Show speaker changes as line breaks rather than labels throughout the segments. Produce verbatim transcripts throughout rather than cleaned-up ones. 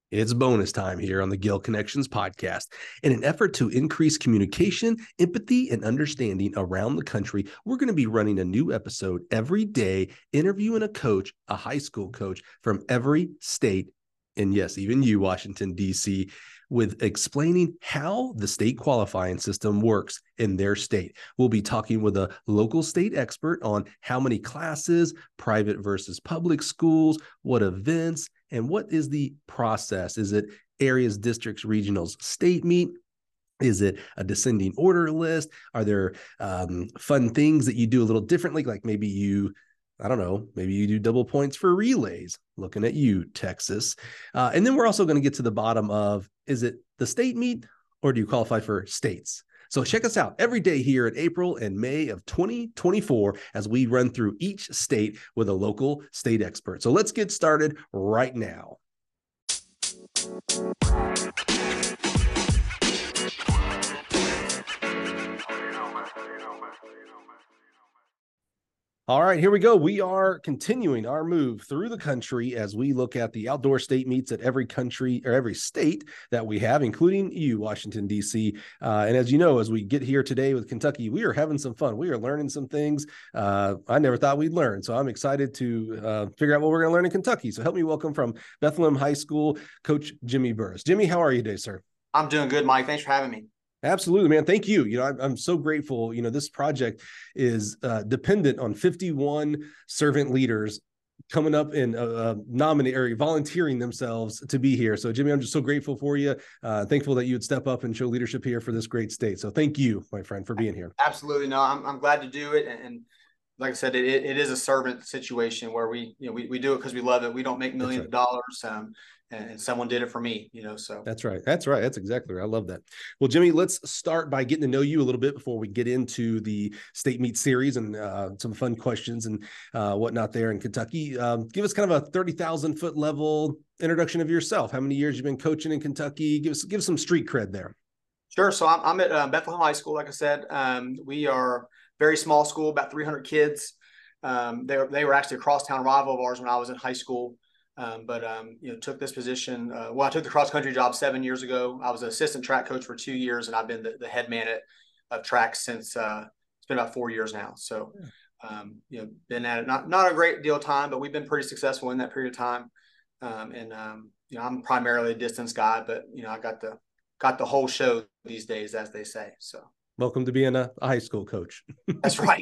It's bonus time here on the Gill Connections podcast. In an effort to increase communication, empathy, and understanding around the country, we're going to be running a new episode every day, interviewing a coach, a high school coach from every state, and yes, even you, Washington, D C, with explaining how the state qualifying system works in their state. We'll be talking with a local state expert on how many classes, private versus public schools, what events, and what is the process? Is it areas, districts, regionals, state meet? Is it a descending order list? Are there um, fun things that you do a little differently? Like maybe you, I don't know, maybe you do double points for relays. Looking at you, Texas. Uh, and then we're also going to get to the bottom of, is it the state meet or do you qualify for states? So check us out every day here in April and May of twenty twenty-four as we run through each state with a local state expert. So let's get started right now. All right, here we go. We are continuing our move through the country as we look at the outdoor state meets at every country or every state that we have, including you, Washington, D C. Uh, and as you know, as we get here today with Kentucky, we are having some fun. We are learning some things uh, I never thought we'd learn. So I'm excited to uh, figure out what we're going to learn in Kentucky. So help me welcome from Bethlehem High School, Coach Jimmy Burris. Jimmy, how are you today, sir?
I'm doing good, Mike. Thanks for having me.
Absolutely, man. Thank you. You know, I'm, I'm so grateful. You know, this project is uh, dependent on fifty-one servant leaders coming up and uh, uh, nominating or volunteering themselves to be here. So, Jimmy, I'm just so grateful for you. Uh, thankful that you would step up and show leadership here for this great state. So, thank you, my friend, for being here.
Absolutely. No, I'm, I'm glad to do it. And, and like I said, it, it is a servant situation where we, you know, we, we do it because we love it. We don't make millions right. of dollars. Um, and someone did it for me, you know, so.
That's right. That's right. That's exactly right. I love that. Well, Jimmy, let's start by getting to know you a little bit before we get into the state meet series and uh, some fun questions and uh, whatnot there in Kentucky. Um, give us kind of a thirty thousand foot level introduction of yourself. How many years you've been coaching in Kentucky? Give us, give us some street cred there.
Sure. So I'm, I'm at uh, Bethlehem High School. Like I said, um, we are a very small school, about three hundred kids. Um, they, they were actually a crosstown rival of ours when I was in high school. Um, but, um, you know, took this position. Uh, well, I took the cross country job seven years ago. I was an assistant track coach for two years, and I've been the, the head man at, of track since uh, it's been about four years now. So, um, you know, been at it not not a great deal of time, but we've been pretty successful in that period of time. Um, and um, you know, I'm primarily a distance guy, but you know, I got the got the whole show these days, as they say. So,
welcome to being a, a high school coach.
That's right.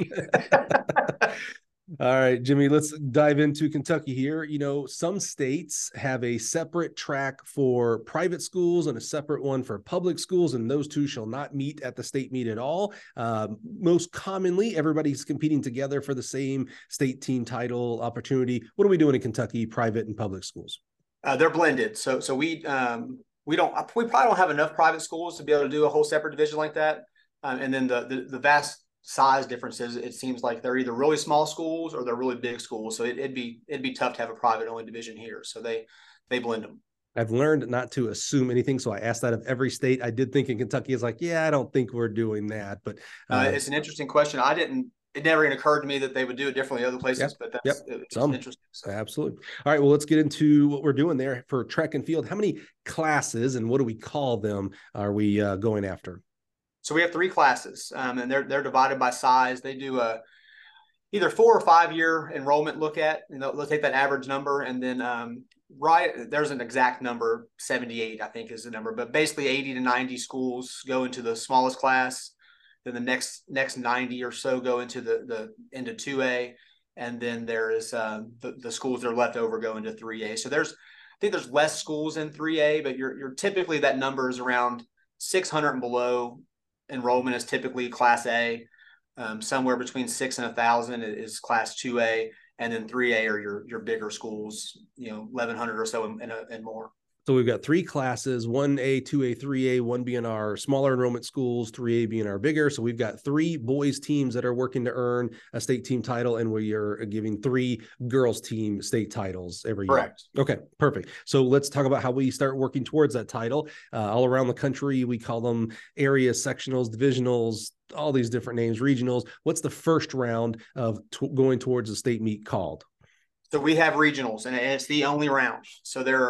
All right, Jimmy, let's dive into Kentucky here. You know, some states have a separate track for private schools and a separate one for public schools, and those two shall not meet at the state meet at all. Um, most commonly, everybody's competing together for the same state team title opportunity. What are we doing in Kentucky, private and public schools?
Uh, they're blended. So, so we um, we don't we probably don't have enough private schools to be able to do a whole separate division like that. Um, and then the, the the vast size differences, it seems like they're either really small schools or they're really big schools. So it, it'd be it'd be tough to have a private only division here. So they they blend them.
I've learned not to assume anything, so I asked that of every state. I did think in Kentucky is like, yeah, I don't think we're doing that, but uh,
uh, it's an interesting question. I didn't. It never even occurred to me that they would do it differently in other places,
yep,
but that's
yep,
it's
some.
interesting. So.
Absolutely. All right, well, let's get into what we're doing there for track and field. How many classes and what do we call them are we uh, going after?
So we have three classes, um, and they're they're divided by size. They do a either four or five year enrollment look at, and they'll, they'll take that average number, and then um, right there's an exact number, seventy-eight I think is the number, but basically eighty to ninety schools go into the smallest class. Then the next next ninety or so go into the the into two A, and then there is uh, the the schools that are left over go into three A. So there's I think there's less schools in three A, but you're you're typically that number is around six hundred and below. Enrollment is typically class A. Um, somewhere between six and a thousand is class two A, and then three A are your your bigger schools, you know, eleven hundred or so and, and, and more.
So we've got three classes, one A, two A, three A, one being our smaller enrollment schools, three A being our bigger. So we've got three boys teams that are working to earn a state team title, and we are giving three girls team state titles every year.
Correct.
Okay, perfect. So let's talk about how we start working towards that title. Uh, all around the country, we call them areas, sectionals, divisionals, all these different names, regionals. What's the first round of t- going towards the state meet called?
So we have regionals, and it's the only round. So there are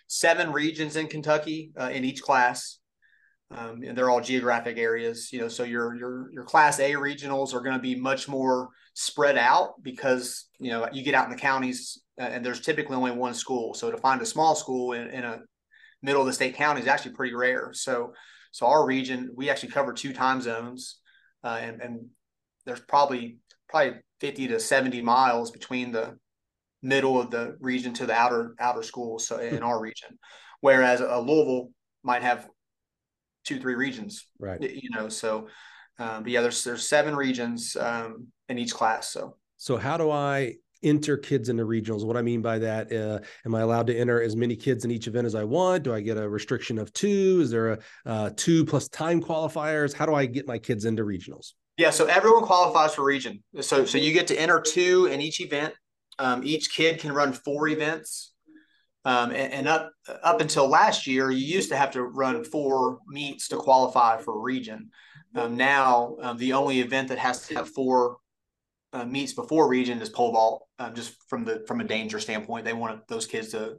seven regions in Kentucky uh, in each class. Um, and they're all geographic areas, you know, so your, your, your class A regionals are going to be much more spread out because, you know, you get out in the counties uh, and there's typically only one school. So to find a small school in, in a middle of the state county is actually pretty rare. So, so our region, we actually cover two time zones uh, and, and there's probably, probably fifty to seventy miles between the middle of the region to the outer, outer schools. So in our region, whereas a Louisville might have two, three regions,
right?
You know, so, um, but yeah, there's, there's seven regions, um, in each class. So,
so how do I enter kids into regionals? What I mean by that, uh, am I allowed to enter as many kids in each event as I want? Do I get a restriction of two? Is there a, uh, two plus time qualifiers? How do I get my kids into regionals?
Yeah. So everyone qualifies for region. So, so you get to enter two in each event. Um, each kid can run four events. Um, and, and up up until last year, you used to have to run four meets to qualify for a region. Um, now, um, the only event that has to have four uh, meets before region is pole vault. Um, just from the from a danger standpoint, they want those kids to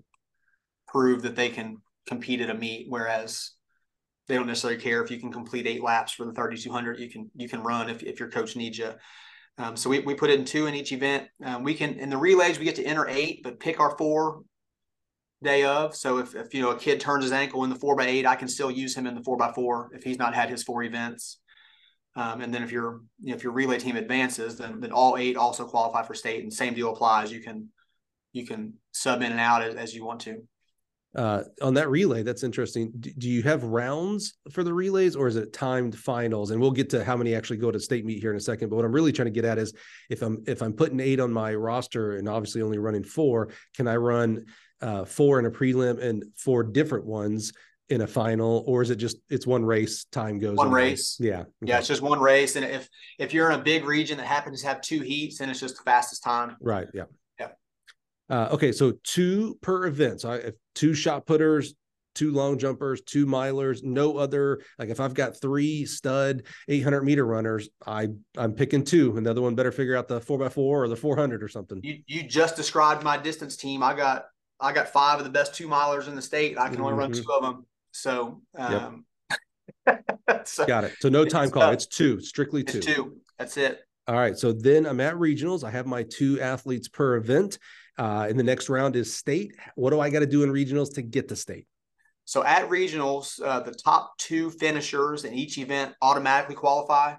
prove that they can compete at a meet, whereas they don't necessarily care if you can complete eight laps for the thirty-two hundred. You can you can run if if your coach needs you. Um, so we we put in two in each event. Um, we can in the relays we get to enter eight, but pick our four day of. So if, if, you know, a kid turns his ankle in the four by eight, I can still use him in the four by four if he's not had his four events. Um, and then if your, you know, if your relay team advances, then, then all eight also qualify for state, and same deal applies. You can, you can sub in and out as, as you want to.
Uh, on that relay, that's interesting. Do, do you have rounds for the relays, or is it timed finals? And we'll get to how many actually go to state meet here in a second. But what I'm really trying to get at is if I'm, if I'm putting eight on my roster and obviously only running four, can I run uh, four in a prelim and four different ones in a final, or is it just, it's one race, time goes
one
away?
race.
Yeah. Okay.
Yeah. It's just one race. And if, if you're in a big region that happens to have two heats, then it's just the fastest time.
Right. Yeah.
Yeah.
Uh, okay. So two per event. So I have two shot putters, two long jumpers, two milers, no other, like if I've got three stud eight hundred meter runners, I I'm picking two, and the other one better figure out the four by four or the four hundred or something.
You, you just described my distance team. I got, I got five of the best two milers in the state. I can only mm-hmm. run two of them. So, um,
yep. so got it. So no time call. Uh, it's two, strictly two.
It's two. That's it.
All right. So then I'm at regionals. I have my two athletes per event. Uh, and the next round is state. What do I got to do in regionals to get to state?
So at regionals, uh, the top two finishers in each event automatically qualify.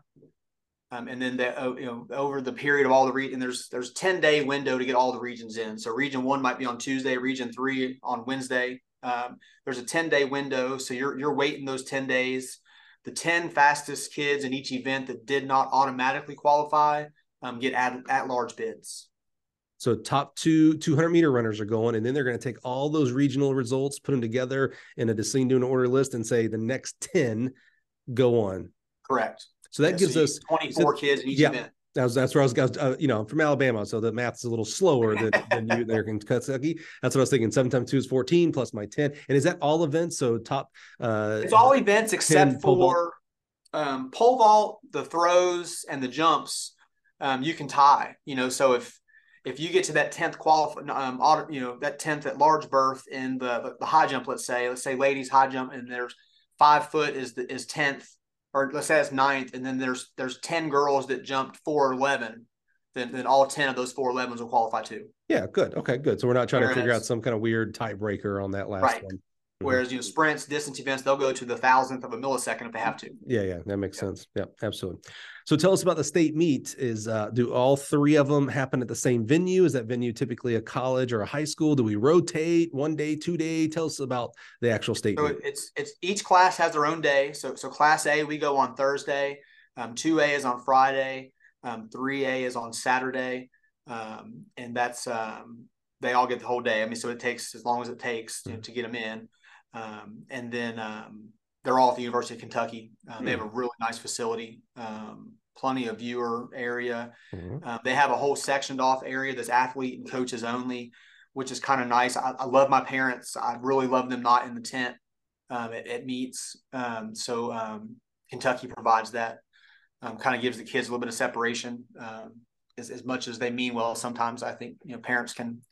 Um, and then the, uh, you know, over the period of all the region, there's there's ten day window to get all the regions in. So region one might be on Tuesday, region three on Wednesday. Um, there's a ten day window, so you're you're waiting those ten days. The ten fastest kids in each event that did not automatically qualify um, get at at large bids.
So top two two hundred meter runners are going, and then they're going to take all those regional results, put them together in a descending to an order list, and say the next ten go on.
Correct.
So that
yeah,
gives
so
us
twenty-four so, kids in each
yeah,
event.
That's, that's where I was, uh, you know, I'm from Alabama, so the math's a little slower than, than you there in Kentucky. That's what I was thinking. Seven times two is fourteen plus my ten. And is that all events? So top. Uh,
it's all events except for um, pole vault, the throws, and the jumps. Um, you can tie. You know, so if if you get to that tenth qualify, um, you know, that tenth at large berth in the the high jump, let's say, let's say ladies high jump, and there's five foot is the is tenth. Or let's say it's ninth, and then there's there's ten girls that jumped four eleven, then then all ten of those four elevens will qualify too.
Yeah, good. Okay, good. So we're not trying
Whereas,
to figure out some kind of weird tiebreaker on that last
right.
one.
Whereas, you know, sprints, distance events, they'll go to the thousandth of a millisecond if they have to.
Yeah, yeah, that makes yeah. sense. Yeah, absolutely. So tell us about the state meet. Is uh, do all three of them happen at the same venue? Is that venue typically a college or a high school? Do we rotate one day, two day? Tell us about the actual state
so
meet.
It's it's each class has their own day. So so class A, we go on Thursday. Um, two A is on Friday. Um, three A is on Saturday. Um, and that's um, they all get the whole day. I mean, so it takes as long as it takes you know, to get them in. Um, and then um, they're all at the University of Kentucky. Um, they have a really nice facility, um, plenty of viewer area. Mm-hmm. Uh, they have a whole sectioned off area that's athlete and coaches only, which is kind of nice. I, I love my parents. I really love them not in the tent um, at, at meets. Um, so um, Kentucky provides that, um, kind of gives the kids a little bit of separation um, as, as much as they mean well. Sometimes I think, you know, parents can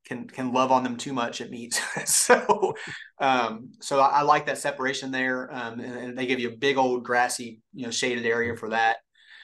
can can love on them too much at meets. so um, so I, I like that separation there, um, and, and they give you a big old grassy, you know, shaded area for that.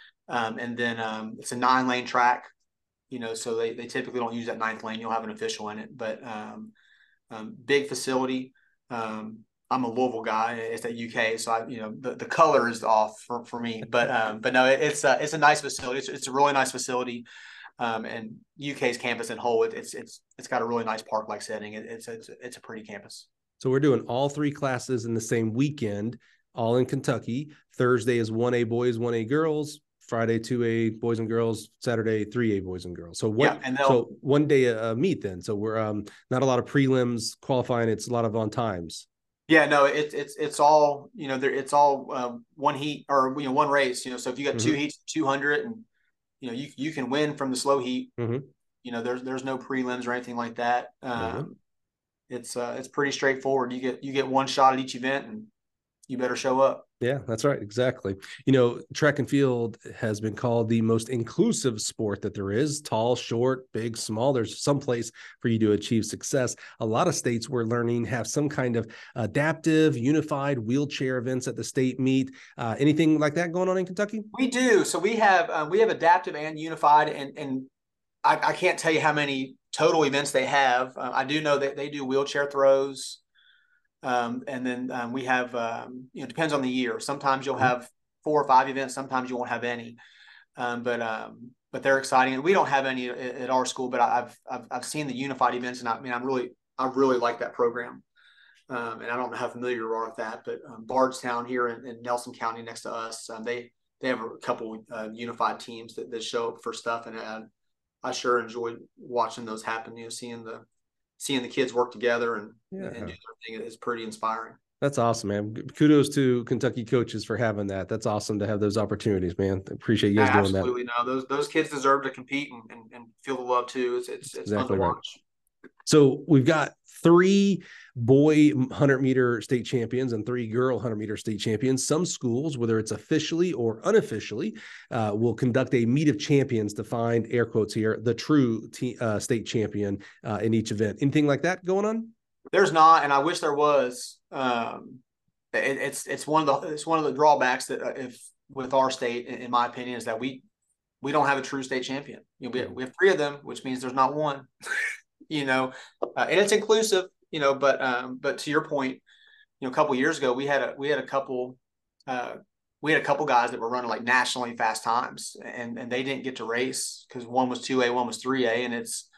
Um, and then um, it's a nine lane track, you know, so they, they typically don't use that ninth lane. You'll have an official in it, but um, um, big facility. Um, I'm a Louisville guy. It's at U K, so I, you know, the, the color is off for, for me. But um, but no, it, it's a it's a nice facility. It's, it's a really nice facility. Um, and U K's campus in whole, it, it's it's it's got a really nice park-like setting. It, it's it's it's a pretty campus.
So we're doing all three classes in the same weekend, all in Kentucky. Thursday is one A boys, one A girls. Friday, two A boys and girls. Saturday, three A boys and girls. So one, yeah, and so one day a uh, meet then. So we're um, not a lot of prelims qualifying. It's a lot of on times.
Yeah, no, it's it's it's all, you know, there it's all uh, one heat or, you know, one race, you know, so if you got two mm-hmm. heats, two hundred, and, you know, you, you can win from the slow heat, mm-hmm. you know, there's, there's no prelims or anything like that. Um, mm-hmm. It's, uh, it's pretty straightforward. You get, you get one shot at each event and you better show up.
Yeah, that's right. Exactly. You know, track and field has been called the most inclusive sport that there is. Tall, short, big, small. There's some place for you to achieve success. A lot of states we're learning have some kind of adaptive, unified wheelchair events at the state meet. Uh, anything like that going on in Kentucky?
We do. So we have um, we have adaptive and unified, and and I, I can't tell you how many total events they have. Uh, I do know that they do wheelchair throws. Um, and then um, we have, um, you know, it depends on the year. Sometimes you'll have four or five events. Sometimes you won't have any. Um, but um, but they're exciting. And we don't have any at, at our school. But I've, I've I've seen the unified events, and I, I mean, I'm really I really like that program. Um, and I don't know how familiar you are with that, but um, Bardstown here in, in Nelson County next to us, um, they they have a couple uh, unified teams that, that show up for stuff, and uh, I sure enjoy watching those happen. You know, seeing the seeing the kids work together and, yeah. and do their thing is pretty inspiring.
That's awesome, man. Kudos to Kentucky coaches for having that. That's awesome to have those opportunities, man. I appreciate you guys yeah, doing
absolutely.
that.
Absolutely. No, those, those kids deserve to compete and, and, and feel the love too. It's, it's, it's
exactly
fun to
right.
watch.
So we've got three boy one hundred meter state champions and three girl one hundred meter state champions. Some schools, whether it's officially or unofficially, uh, will conduct a meet of champions to find, air quotes here, the true te- uh, state champion uh, in each event. Anything like that going on?
There's not, and I wish there was. Um, it, it's it's one of the it's one of the drawbacks that uh, if with our state, in, in my opinion, is that we we don't have a true state champion. You know, we, we have three of them, which means there's not one. you know, uh, and it's inclusive. You know, but um, but to your point, you know, a couple of years ago, we had a we had a couple uh, we had a couple guys that were running like nationally fast times, and and they didn't get to race because one was two A, one was three A, and it's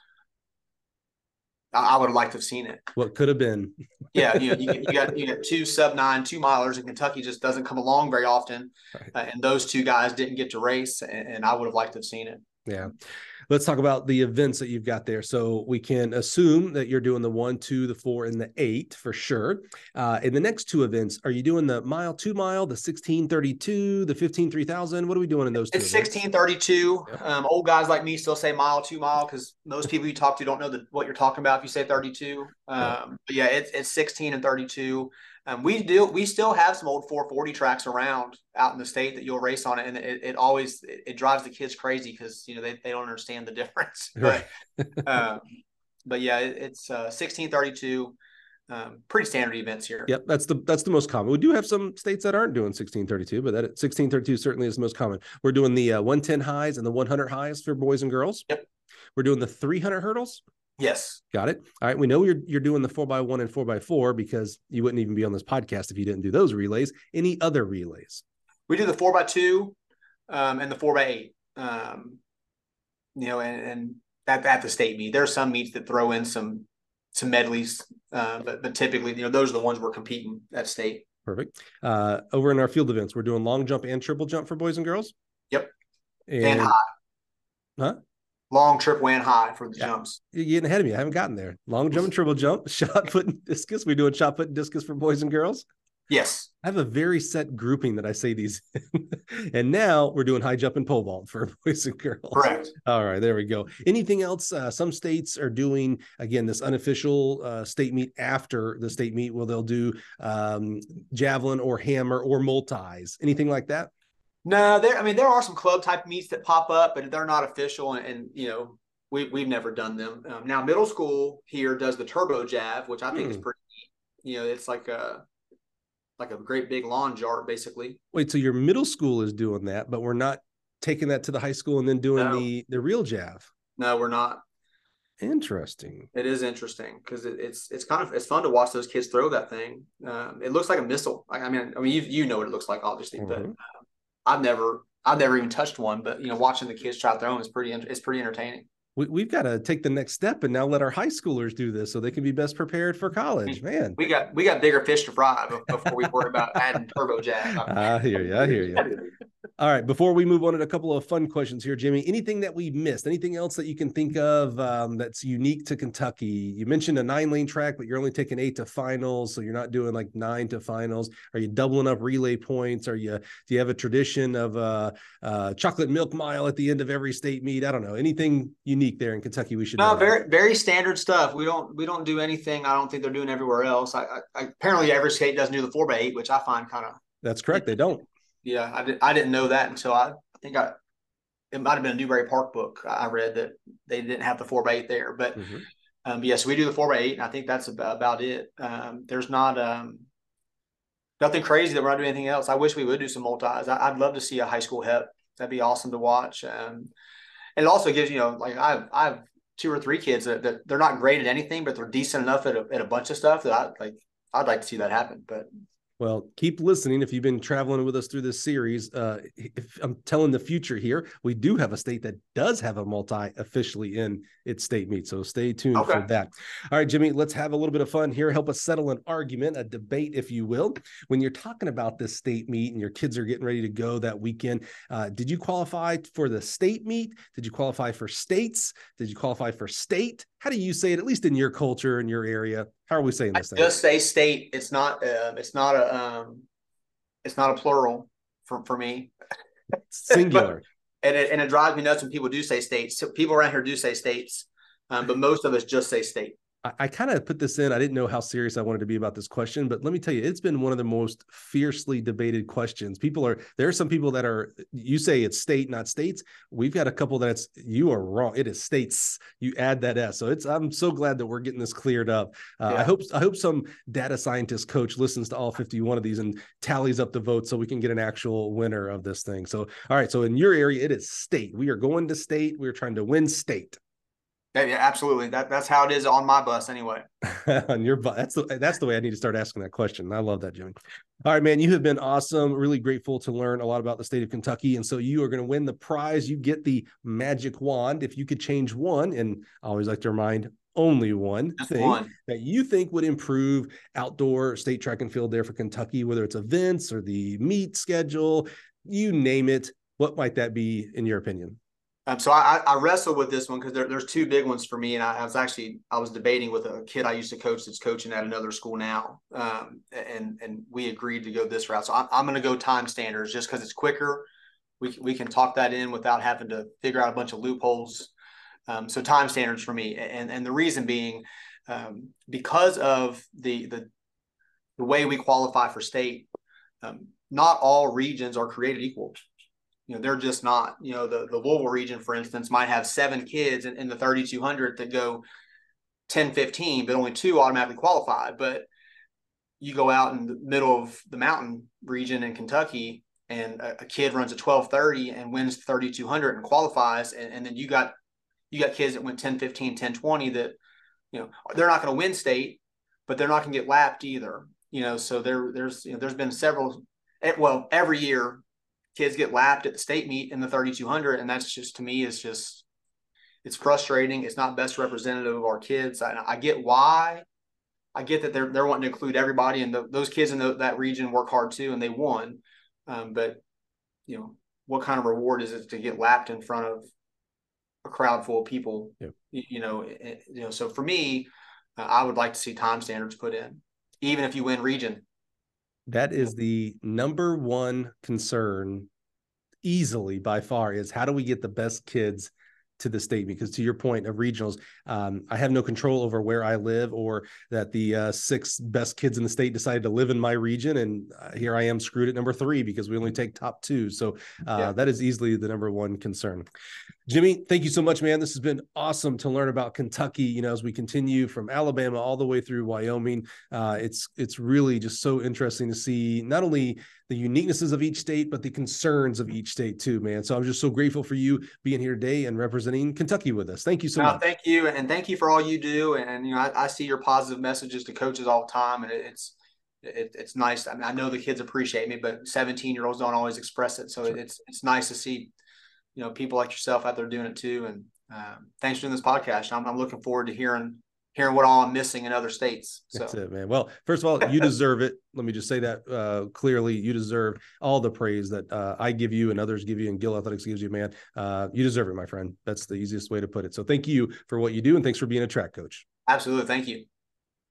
I, I would have liked to have seen it.
What could have been?
yeah, you know, you, you got you got two sub nine two milers, and Kentucky just doesn't come along very often, right. uh, and those two guys didn't get to race, and, and I would have liked to have seen it.
Yeah. Let's talk about the events that you've got there. So we can assume that you're doing the one, two, the four, and the eight for sure. Uh, in the next two events, are you doing the mile, two mile, the sixteen thirty-two, the fifteen three thousand? What are we doing in those two?
It's sixteen thirty-two. Yep. Um, old guys like me still say mile, two mile, because most people you talk to don't know the, what you're talking about if you say thirty-two. Um, yep. But yeah, it's it's sixteen and thirty-two. Um, we do we still have some old four forty tracks around out in the state that you'll race on it, and it, it always it, it drives the kids crazy because you know they, they don't understand the difference. But right. um, but yeah, it, it's uh, sixteen thirty-two. Um, pretty standard events here.
Yep, that's the that's the most common. We do have some states that aren't doing sixteen thirty-two, but that sixteen thirty-two certainly is the most common. We're doing the uh, one ten highs and the one hundred highs for boys and girls.
Yep.
We're doing the three hundred hurdles.
Yes.
Got it. All right. We know you're you're doing the four by one and four by four because you wouldn't even be on this podcast if you didn't do those relays. Any other relays?
We do the four by two um, and the four by eight. Um, you know, and, and at, at the state meet, there are some meets that throw in some some medleys, uh, but but typically, you know, those are the ones we're competing at state.
Perfect. Uh, over in our field events, we're doing long jump and triple jump for boys and girls.
Yep.
And,
and high.
Huh?
Long, triple, and high for the yeah. jumps.
You're getting ahead of me. I haven't gotten there. Long jump and triple jump, shot put and discus. We doing shot put and discus for boys and girls?
Yes.
I have a very set grouping that I say these in. And now we're doing high jump and pole vault for boys and girls.
Correct.
All right, there we go. Anything else? Uh, some states are doing, again, this unofficial uh, state meet after the state meet where they'll do um, javelin or hammer or multis. Anything like that?
No, there. I mean, there are some club type meets that pop up, but they're not official. And, and you know, we, we've never done them. Um, now, middle school here does the turbo jab, which I think hmm. is pretty neat. You know, it's like a like a great big lawn jar, basically.
Wait, so your middle school is doing that, but we're not taking that to the high school and then doing
no.
the the real jab?
No, we're not.
Interesting.
It is interesting because it, it's it's kind of it's fun to watch those kids throw that thing. Um, it looks like a missile. I, I mean, I mean, you you know what it looks like, obviously, mm-hmm. but uh, I've never I've never even touched one. But you know, watching the kids try to throw them is pretty it's pretty entertaining.
We, we've got to take the next step and now let our high schoolers do this so they can be best prepared for college. Man,
we got we got bigger fish to fry before we worry about adding turbo jab.
I hear you. I hear you. All right. Before we move on to a couple of fun questions here, Jimmy, anything that we missed, anything else that you can think of um, that's unique to Kentucky? You mentioned a nine lane track, but you're only taking eight to finals. So you're not doing like nine to finals. Are you doubling up relay points? Are you, do you have a tradition of a uh, uh, chocolate milk mile at the end of every state meet? I don't know. Anything unique there in Kentucky we should
no,
know?
very, very standard stuff. We don't, we don't do anything I don't think they're doing everywhere else. I, I apparently every state doesn't do the four by eight, which I find kind of.
That's correct. They don't.
Yeah, I, did, I didn't know that until I, I think I, it might have been a Newberry Park book. I read that they didn't have the four by eight there, but mm-hmm. um, yes, we do the four by eight, and I think that's about, about it. Um, there's not um, nothing crazy that we're not doing anything else. I wish we would do some multis. I, I'd love to see a high school hep. That'd be awesome to watch. Um, and it also gives, you know, like I've, I've two or three kids that, that they're not great at anything, but they're decent enough at a, at a bunch of stuff that I like, I'd like to see that happen, but
well, keep listening. If you've been traveling with us through this series, uh, if I'm telling the future here, we do have a state that does have a multi officially in its state meet. So stay tuned okay. for that. All right, Jimmy, let's have a little bit of fun here. Help us settle an argument, a debate, if you will. When you're talking about this state meet and your kids are getting ready to go that weekend, uh, did you qualify for the state meet? Did you qualify for states? Did you qualify for state? How do you say it, at least in your culture and your area? How are we saying this?
I just say state. It's not. Uh, it's not a. Um, it's not a plural for for me.
Singular.
but, and it and it drives me nuts when people do say states. So people around here do say states, um, but most of us just say state.
I, I kind of put this in. I didn't know how serious I wanted to be about this question, but let me tell you, it's been one of the most fiercely debated questions. People are, there are some people that are, you say it's state, not states. We've got a couple that's, you are wrong. It is states. You add that S. So it's, I'm so glad that we're getting this cleared up. Uh, yeah. I hope, I hope some data scientist coach listens to all fifty-one of these and tallies up the votes so we can get an actual winner of this thing. So, all right. So in your area, it is state. We are going to state. We're trying to win state.
Yeah, absolutely. That that's how it is on my bus anyway.
On your bus. That's the that's the way I need to start asking that question. I love that, Jimmy. All right, man. You have been awesome. Really grateful to learn a lot about the state of Kentucky. And so you are going to win the prize. You get the magic wand. If you could change one, and I always like to remind only one
Just
thing
one.
that you think would improve outdoor state track and field there for Kentucky, whether it's events or the meet schedule, you name it. What might that be in your opinion?
Um, so I, I wrestled with this one because there, there's two big ones for me, and I, I was actually I was debating with a kid I used to coach that's coaching at another school now, um, and and we agreed to go this route. So I'm, I'm going to go time standards just because it's quicker. We we can talk that in without having to figure out a bunch of loopholes. Um, so time standards for me, and and the reason being um, because of the the the way we qualify for state, um, not all regions are created equal. You know, they're just not, you know, the, the Louisville region, for instance, might have seven kids in, in the thirty-two hundred that go ten fifteen, but only two automatically qualify. But you go out in the middle of the mountain region in Kentucky and a, a kid runs a twelve thirty and wins thirty-two hundred and qualifies. And, and then you got, you got kids that went ten fifteen, ten twenty that, you know, they're not going to win state, but they're not going to get lapped either. You know, so there, there's, you know, there's been several, well, every year, kids get lapped at the state meet in the thirty-two hundred. And that's just, to me, is just, it's frustrating. It's not best representative of our kids. I, I get why. I get that they're, they're wanting to include everybody, and the, those kids in the, that region work hard too, and they won. Um, but, you know, what kind of reward is it to get lapped in front of a crowd full of people?
Yep.
You, you know, it, you know, so for me, uh, I would like to see time standards put in, even if you win region.
That is the number one concern easily by far, is how do we get the best kids to the state? Because to your point of regionals, um, I have no control over where I live, or that the uh, six best kids in the state decided to live in my region. And uh, here I am screwed at number three because we only take top two. So uh, yeah. that is easily the number one concern. Jimmy, thank you so much, man. This has been awesome to learn about Kentucky, you know, as we continue from Alabama all the way through Wyoming. Uh, it's it's really just so interesting to see not only the uniquenesses of each state, but the concerns of each state too, man. So I'm just so grateful for you being here today and representing Kentucky with us. Thank you so
No,
much.
thank you. And thank you for all you do. And, you know, I, I see your positive messages to coaches all the time. And it, it's, it, it's nice. I mean, I know the kids appreciate me, but seventeen year olds don't always express it. So
Sure.
it's, it's nice to see, you know, people like yourself out there doing it too. And um, thanks for doing this podcast. I'm, I'm looking forward to hearing, hearing what all I'm missing in other states. So.
That's it, man. Well, first of all, you deserve it. Let me just say that uh, clearly. You deserve all the praise that uh, I give you and others give you and Gill Athletics gives you, man. Uh, you deserve it, my friend. That's the easiest way to put it. So thank you for what you do. And thanks for being a track coach.
Absolutely. Thank you.